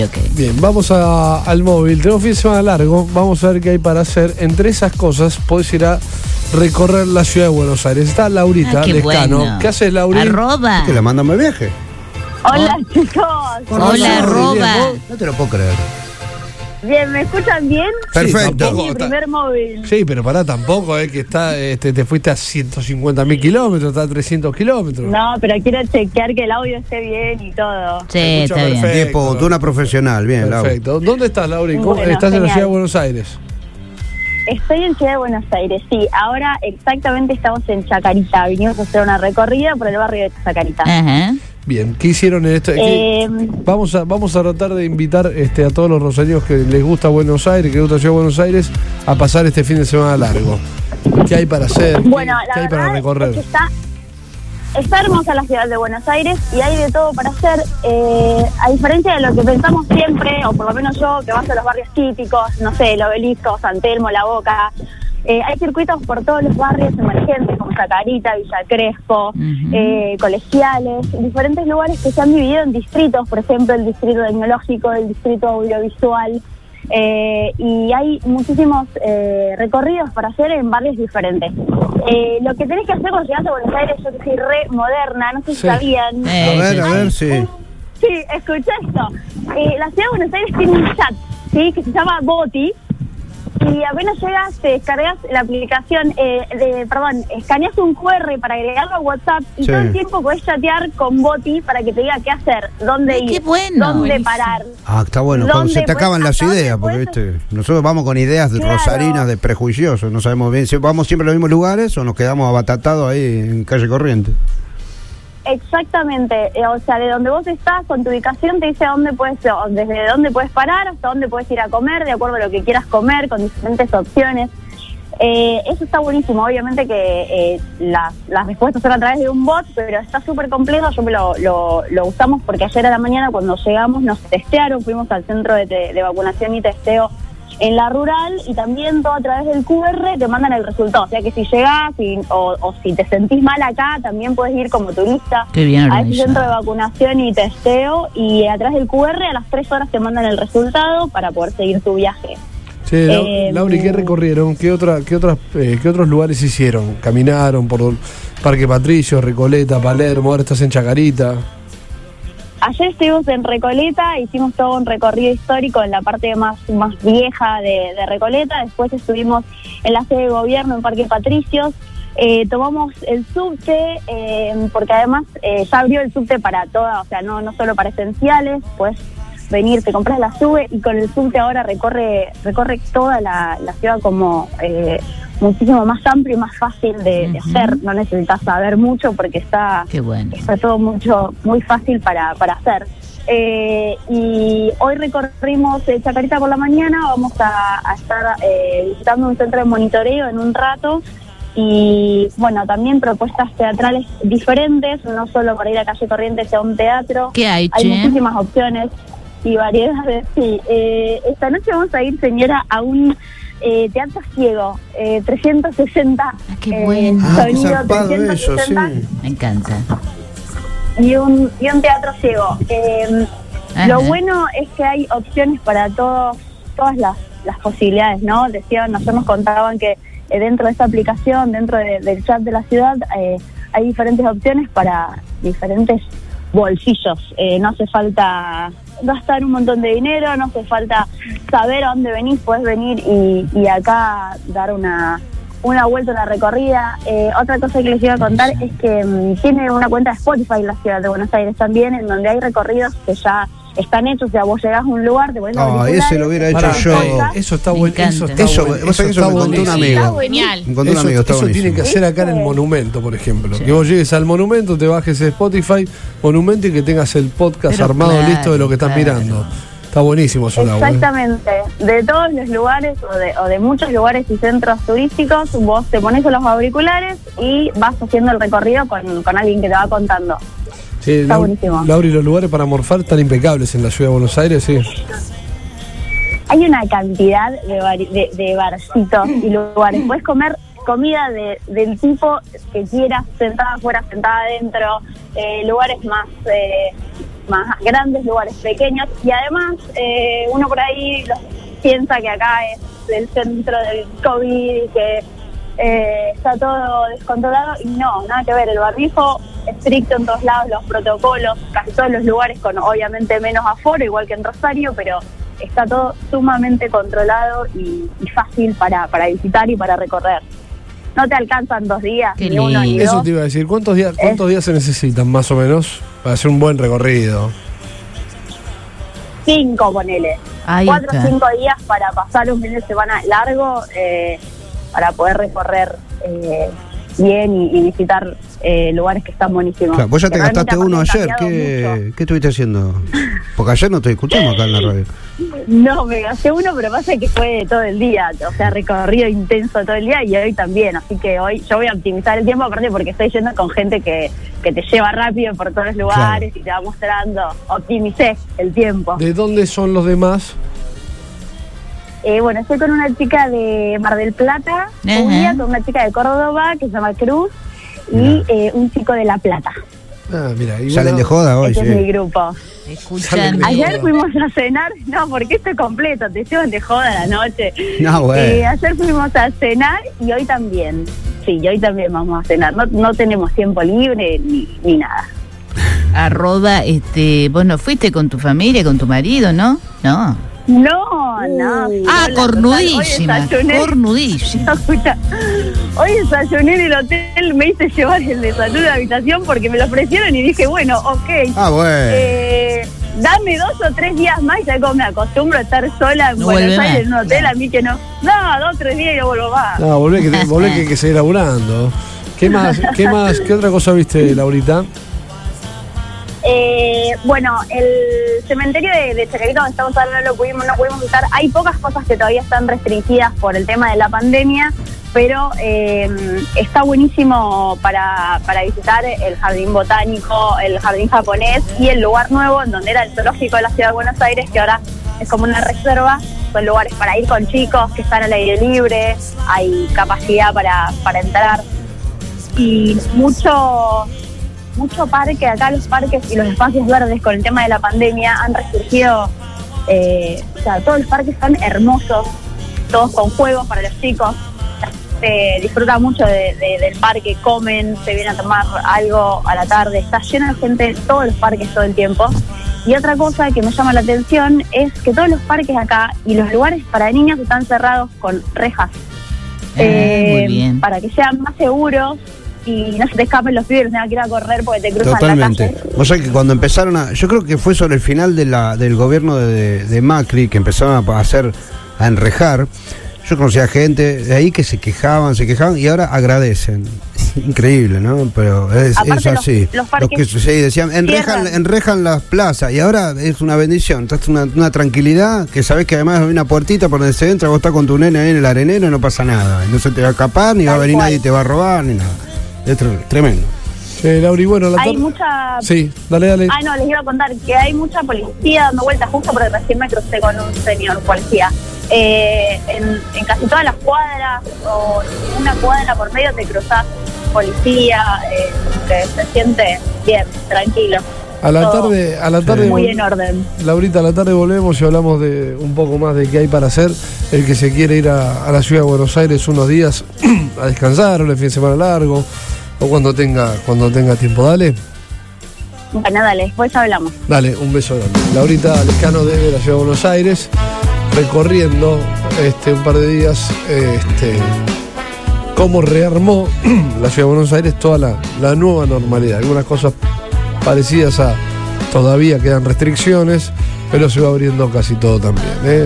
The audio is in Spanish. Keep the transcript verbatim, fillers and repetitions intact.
Okay. Bien, vamos a, al móvil. Tenemos fin de semana largo. Vamos a ver qué hay para hacer. Entre esas cosas, podés ir a recorrer la ciudad de Buenos Aires. Está Laurita, ah, qué Lescano. Bueno. ¿Qué haces, Laurita? Arroba. Que la mandan de viaje. Hola, Oh. chicos. Hola, Hola arroba. No te lo puedo creer. Bien, ¿me escuchan bien? Perfecto. Es mi primer móvil. Sí, pero pará, tampoco, eh, que está, este, te fuiste a ciento cincuenta mil kilómetros, está a trescientos kilómetros. No, pero quiero chequear que el audio esté bien y todo. Sí, está bien. Tiempo, tú una profesional, bien, Laura. Perfecto. ¿Dónde estás, Laura? ¿Cómo- Bueno, ¿Estás en la genial. ciudad de Buenos Aires? Estoy en Ciudad de Buenos Aires, sí. Ahora exactamente estamos en Chacarita. Vinimos a hacer una recorrida por el barrio de Chacarita. Ajá. Bien, ¿qué hicieron en esto? ¿Qué- Eh, Vamos a, vamos a tratar de invitar este, a todos los rosarinos que les gusta Buenos Aires, que les gusta Ciudad de Buenos Aires, a pasar este fin de semana largo. ¿Qué hay para hacer? bueno, ¿Qué, la qué hay para verdad recorrer? es que está, está hermosa la ciudad de Buenos Aires y hay de todo para hacer. Eh, a diferencia de lo que pensamos siempre, o por lo menos yo, que vas a los barrios típicos, no sé, el Obelisco, San Telmo, La Boca. Eh, hay circuitos por todos los barrios emergentes, como Chacarita, Villa Crespo, Uh-huh. eh, colegiales, diferentes lugares que se han dividido en distritos, por ejemplo, el distrito tecnológico, el distrito audiovisual, eh, y hay muchísimos eh, recorridos para hacer en barrios diferentes. Eh, lo que tenés que hacer cuando llegas a Buenos Aires, yo que soy re moderna, no sé si Sí. sabían. Eh, A ver, a sí, ver, sí. sí. Sí, escucha esto. Eh, la ciudad de Buenos Aires tiene un chat, ¿sí? Que se llama Boti. Y apenas llegas, te descargas la aplicación, eh, de, perdón, escaneas un cu erre para agregarlo a WhatsApp y Sí. todo el tiempo podés chatear con Boti para que te diga qué hacer, dónde Ay, ir, qué bueno. dónde Buenísimo. parar. Ah, está bueno. ¿Dónde Cuando se te puedes- acaban las hasta dónde ideas, porque puedes- viste, nosotros vamos con ideas de Claro. rosarinas, de prejuiciosos, no sabemos bien si vamos siempre a los mismos lugares o nos quedamos abatatados ahí en calle Corriente. Exactamente, eh, o sea, de donde vos estás, con tu ubicación te dice dónde puedes, o desde dónde puedes parar hasta dónde puedes ir a comer, de acuerdo a lo que quieras comer, con diferentes opciones. Eh, eso está buenísimo, obviamente que eh, las, las respuestas son a través de un bot, pero está súper complejo. Yo me lo, lo, lo usamos porque ayer a la mañana cuando llegamos nos testearon, fuimos al centro de, de, de vacunación y testeo en la rural, y también todo a través del cu erre te mandan el resultado, o sea que si llegás y, o, o si te sentís mal acá, también puedes ir como turista Qué bien a ese organizado. centro de vacunación y testeo, y a través del cu erre a las tres horas te mandan el resultado para poder seguir tu viaje. Sí, Lau- Eh, Lauri, ¿qué recorrieron? ¿Qué, otra, qué, otras, eh, ¿Qué otros lugares hicieron? ¿Caminaron por Parque Patricio, Recoleta, Palermo? Ahora estás en Chacarita. Ayer estuvimos en Recoleta, hicimos todo un recorrido histórico en la parte más, más vieja de, de Recoleta. Después estuvimos en la sede de gobierno en Parque Patricios. Eh, tomamos el subte, eh, porque además eh, ya abrió el subte para toda, o sea, no, no solo para esenciales, puedes venir, te compras la sube y con el subte ahora recorre recorre toda la, la ciudad como eh, muchísimo más amplio y más fácil de, de Ujú. hacer. No necesitas saber mucho porque está Qué bueno. está todo mucho muy fácil para, para hacer. Eh, y hoy recorrimos eh, Chacarita por la mañana, vamos a, a estar eh, visitando un centro de monitoreo en un rato, y bueno, también propuestas teatrales diferentes, no solo para ir a Calle Corrientes a un teatro. ¿Qué hay, Hay che? muchísimas opciones y variedades, sí. Eh, esta noche vamos a ir, señora, a un eh, teatro ciego, eh, trescientos sesenta. Ah, qué bueno. Ah, qué sonido zarpado eso, trescientos sesenta. sí. Me encanta. Y un, y un teatro ciego. Eh, Ajá. lo bueno es que hay opciones para todos, todas las, las posibilidades, ¿no? Decían, nosotros nos contaban que eh, dentro de esta aplicación, dentro de- del chat de la ciudad, eh, hay diferentes opciones para diferentes bolsillos. Eh, no hace falta gastar un montón de dinero, no hace falta saber a dónde venís, podés venir y, y acá dar una... una vuelta a la recorrida. Eh, otra cosa que les iba a contar es que um, tiene una cuenta de Spotify la ciudad de Buenos Aires también, en donde hay recorridos que ya están hechos. O sea, vos llegás a un lugar, te pones los Ah, auriculares, ese lo hubiera hecho Pará, yo. eh, eso está Me bueno. encanta. Eso está Eso, bueno. vos sabés que eso está me contó un buenísimo. amigo. Está buenísimo. Genial. Me contó un Eso, amigo, está eso buenísimo. tienen que hacer acá en el Sí. Monumento, por ejemplo. Sí. Que vos llegues al Monumento, te bajes de Spotify, Monumento, y que tengas el podcast Pero armado claro, listo de lo que estás claro. mirando. Está buenísimo eso, Laura. Exactamente, de todos los lugares o de, o de muchos lugares y centros turísticos, vos te pones los auriculares y vas haciendo el recorrido con, con alguien que te va contando. Sí, Está Lau- buenísimo. Laura, y los lugares para morfar están impecables en la ciudad de Buenos Aires, sí. Hay una cantidad de, bar- de, de barcitos y lugares. Puedes comer comida de, del tipo que quieras, sentada afuera, sentada adentro, eh, lugares más... Eh, más grandes, lugares pequeños, y además eh, uno por ahí los, piensa que acá es el centro del COVID y que eh, está todo descontrolado, y no, nada que ver. El barbijo estricto en todos lados, los protocolos, casi todos los lugares con obviamente menos aforo, igual que en Rosario, pero está todo sumamente controlado y, y fácil para, para visitar y para recorrer. No te alcanzan dos días, Qué ni uno ni lindo. Eso dos. te iba a decir, ¿cuántos días, cuántos días se necesitan más o menos para hacer un buen recorrido? Cinco, ponele. Ahí Cuatro o está. cinco días para pasar un fin de semana largo, eh, para poder recorrer eh, bien y, y visitar eh, lugares que están buenísimos. Claro, vos ya te Que gastaste realmente uno aparte han ayer. cambiado ¿Qué, ¿Qué estuviste haciendo? Porque ayer no te escuchamos acá en la radio. mucho. No, me gasté uno, pero pasa que fue todo el día, o sea, recorrido intenso todo el día, y hoy también, así que hoy yo voy a optimizar el tiempo, aparte porque estoy yendo con gente que, que te lleva rápido por todos los lugares, claro, y te va mostrando. Optimicé el tiempo. ¿De dónde son los demás? Eh, bueno, estoy con una chica de Mar del Plata, Ajá. Julia, con una chica de Córdoba que se llama Cruz, y eh, un chico de La Plata. Ah, mira, y Salen bueno, de joda hoy, Ese sí. es mi grupo. Escúchame. Ayer fuimos a cenar, no, porque esto es completo, te llevan de joda a la noche. No, bueno. Eh, ayer fuimos a cenar y hoy también. Sí, y hoy también vamos a cenar. No, no tenemos tiempo libre ni, ni nada. Arroba, este, vos no fuiste con tu familia, con tu marido, ¿no? No. No, no. Ah, hola, cornudísima, total, hoy desayuné- cornudísima. No, escucha, hoy desayuné en el hotel, me hice llevar el desayuno de la habitación porque me lo ofrecieron y dije, bueno, ok. Ah, bueno. Eh, dame dos o tres días más y ya como me acostumbro a estar sola en No Buenos vuelve Aires más. en un hotel, a mí que no. No, dos o tres días y no vuelvo más. No, volvé que, te- volvé que hay que seguir laburando. ¿Qué más, qué más, qué otra cosa viste, Laurita? Eh, bueno, el cementerio de, de Chacarita, donde estamos ahora, no lo pudimos, no pudimos visitar. Hay pocas cosas que todavía están restringidas por el tema de la pandemia, pero eh, está buenísimo para, para visitar el jardín botánico, el jardín japonés y el lugar nuevo en donde era el zoológico de la ciudad de Buenos Aires, que ahora es como una reserva. Son lugares para ir con chicos que están al aire libre, hay capacidad para, para entrar y mucho... mucho parque. Acá los parques y los espacios verdes con el tema de la pandemia han resurgido, eh, o sea, todos los parques están hermosos, todos con juegos para los chicos. Se disfruta mucho de, de, del parque, comen, se vienen a tomar algo a la tarde, está lleno de gente, todos los parques todo el tiempo. Y otra cosa que me llama la atención es que todos los parques acá y los lugares para niños están cerrados con rejas, Ah, muy bien. para que sean más seguros y no se te escapen los pibes, no tengas que ir a correr porque te cruzan Totalmente. la calle. Vos sabés que cuando empezaron a... Yo creo que fue sobre el final de la, del gobierno de, de Macri, que empezaron a hacer, a enrejar. Yo conocía gente de ahí que se quejaban, se quejaban y ahora agradecen. Increíble, ¿no? Pero es, Aparte es así. los- los parques que sí, decían, enrejan, cierran. enrejan las plazas y ahora es una bendición. Estás una, una tranquilidad que sabés que además hay una puertita por donde se entra, vos estás con tu nene ahí en el arenero y no pasa nada. Y no se te va a escapar, ni va a Tal venir cual. nadie y te va a robar, ni nada. Es tre- tremendo. Eh, Lauri, bueno, la Hay tarde... mucha... Sí, dale, dale. Ah, no, les iba a contar que hay mucha policía dando vueltas, justo porque recién me crucé con un señor policía. Eh, en, en casi todas las cuadras, o en una cuadra por medio te cruzás policía, eh, como que se siente bien, tranquilo. A la Todo tarde, a la tarde... muy vol- en orden. Laurita, a la tarde volvemos y hablamos de un poco más de qué hay para hacer. El que se quiere ir a, a la ciudad de Buenos Aires unos días a descansar, un fin de semana largo, o cuando tenga, cuando tenga tiempo. Dale, Bueno, dale, después hablamos. dale, un beso grande. Laurita Lescano desde la ciudad de Buenos Aires, recorriendo este un par de días este cómo rearmó la ciudad de Buenos Aires toda la, la nueva normalidad. Algunas cosas parecidas a todavía quedan restricciones, pero se va abriendo casi todo también, ¿eh?